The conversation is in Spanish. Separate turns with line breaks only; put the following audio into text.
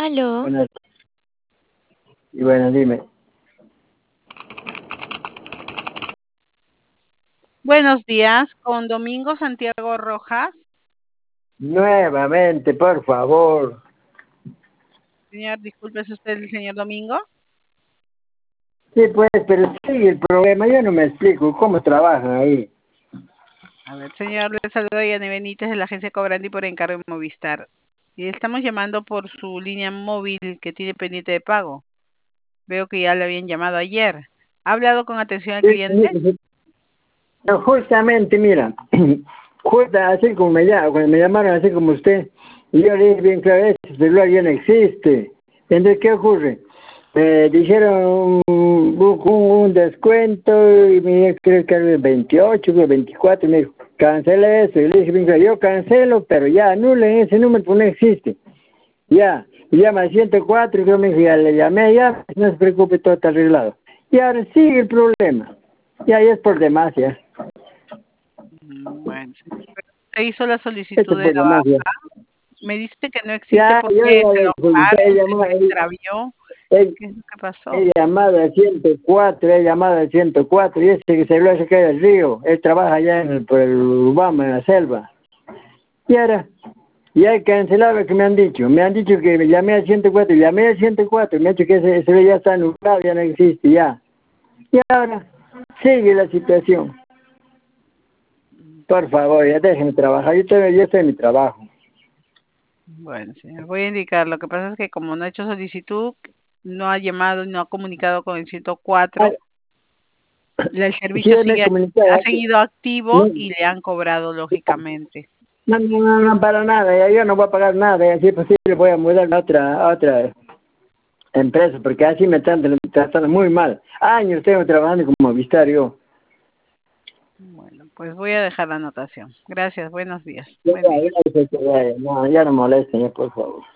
Aló,
Bueno, y bueno, dime.
Buenos días, con Domingo Santiago Rojas.
Nuevamente, por favor.
Señor, disculpe, ¿es usted el señor Domingo?
Sí, pues, pero sí, el problema, yo no me explico cómo trabajan ahí.
A ver, señor, le saluda Yane Benítez de la agencia Cobrandi por encargo de Movistar. Y estamos llamando por su línea móvil que tiene pendiente de pago. Veo que ya le habían llamado ayer. ¿Ha hablado con atención al
Sí,
cliente?
no, justamente, mira, justo así como cuando me llamaron así como usted, y yo le dije bien claro, ese celular ya no existe. Entonces, ¿qué ocurre? Me dijeron un descuento y me dijeron creo que era el 28, el 24, y me dijo, cancela eso. Y le dije bien claro, yo cancelo, pero ya anulen ese número, pues no existe. Ya, y llama al 104 y yo me dije, ya le llamé, ya, no se preocupe, todo está arreglado. Y ahora sigue el problema. Ya es por demás, ya.
Bueno, pero usted hizo la solicitud
Esto
de
por
la
demás, ya.
baja. Me dice que no existe
Ya, yo
porque se
ya
lo
solicité,
robaron, se le extravió. ¿Qué es lo que pasó?
he llamado al 104, he llamado al 104, y ese que se lo cae del río, él trabaja allá por el Urbano, en la selva. Y ahora, ya he cancelado lo que me han dicho que me llamé al 104, llamé al 104, me han dicho que ese ya está anulado, ya no existe, ya. Y ahora, sigue la situación. Por favor, ya déjenme trabajar, yo estoy en mi trabajo.
Bueno, señor, voy a indicar. Lo que pasa es que como no ha hecho solicitud, no ha llamado, no ha comunicado con el 104. El
Sí,
servicio
me
sigue,
comuniqué,
ha seguido activo
no,
y le han cobrado, lógicamente.
no, para nada, ya yo no voy a pagar nada, ya si es posible voy a mudarme a otra empresa, porque así me están tratando muy mal. Años tengo trabajando como Movistar yo.
Bueno, pues voy a dejar la anotación. Gracias, buenos días.
Ya,
Buen día.
no, ya no molesten, ya, por favor.